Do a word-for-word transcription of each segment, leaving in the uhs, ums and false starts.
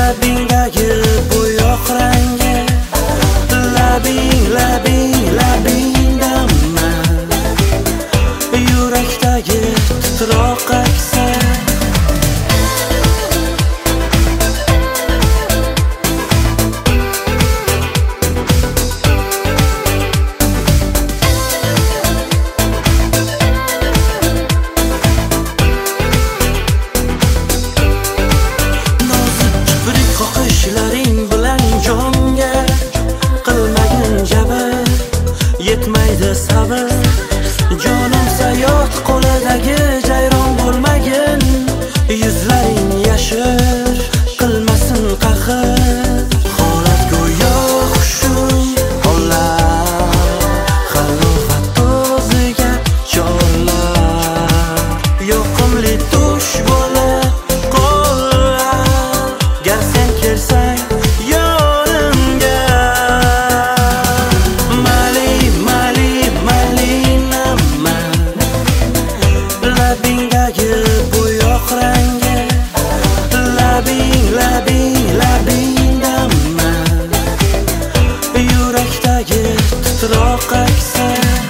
labingdagi bo'yoq rangi, labing, labing, labingdaman, yurakdagi titroq aksi. Qo'shlaring bilan jonga qilmagin jabr, yetmaydi sabr. Jonim sayot qo'lidagi jayron bo'lmagin, yuzlaring yashir, qilmasin qahr. Holat go'yo xushum hollar, halovat o'ziga chorlar, yoqimli tush bo'lib qollar. Gar sen kelsang yonimga, mali, mali, malinaman, labingdagi bo'yoq rangi, labing, labing, labingdaman, yurakdagi titroq aksi.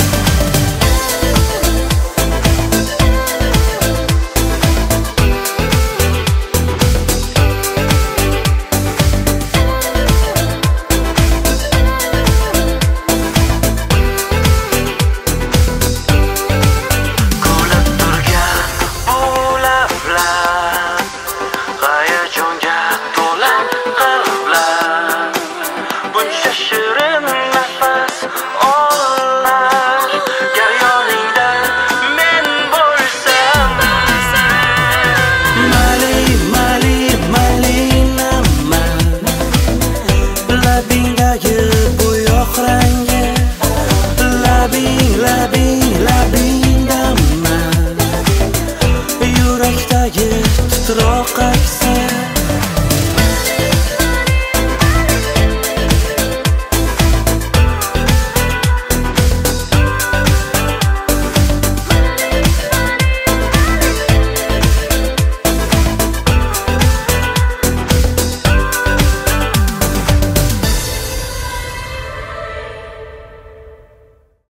Labingdagi bo'yoq rangi, labing, labing, labingdaman, yurakdagi titroq aksi.